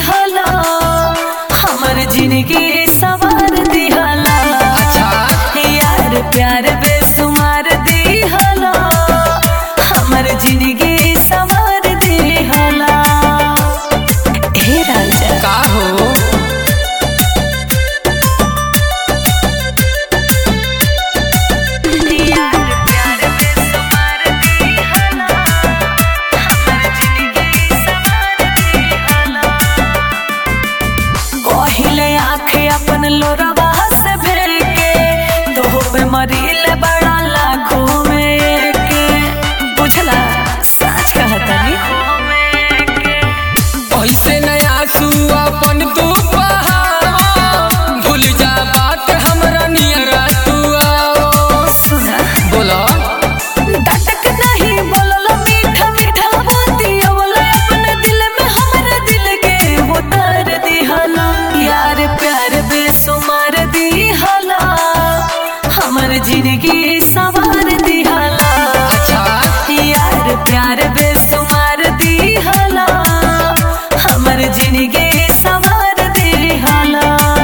दिहला, हमर जिंदगी सवार दिहला। यार प्यार बेसुमार दिहला, हमर जिंदगी सवार दिहला। हे राजा का हो अपन लोरवा से भेल के दोह पे मरील बड़ा लाखों में के बुझला सच कहतनी ऐसे नया आंसू अपन तू भूल जा बात हमरा नियरा तू आओ। सुना बोला डटक नहीं बोलल मीठा मीठा बातिया बोला अपने दिल में हमरा दिल के उतार दिहला। यार प्यार बेसुमार दिहला, हमर जिंदगी सवार दिहला। यार प्यार बेसुमार दिहला, हमर जिंदगी सवार दिहला।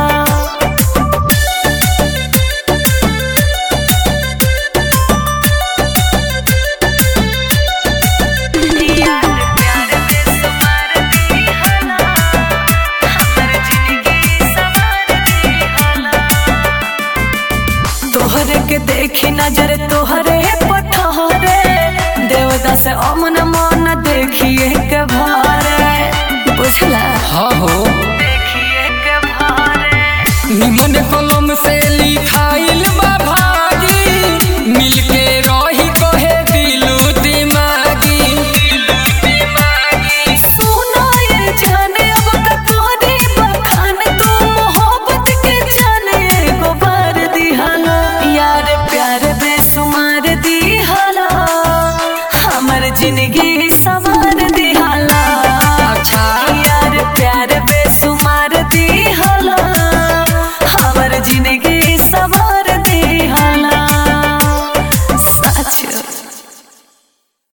तोहरे के देखी नजर तोहरे पठहरे, देवदास अमन मन देखिए के भारे बुझला। हाँ हो देखिए के भारे निमन कलम से लिखाइल बा भागी, मिलके रही कहे दिलू दिमागी। सुनो ये जाने अब का तोहरी बखान, तू मोहब्बत के जाने एगो बार दिहला। यार प्यार बेसुमार दिहला, हमर जिंदगी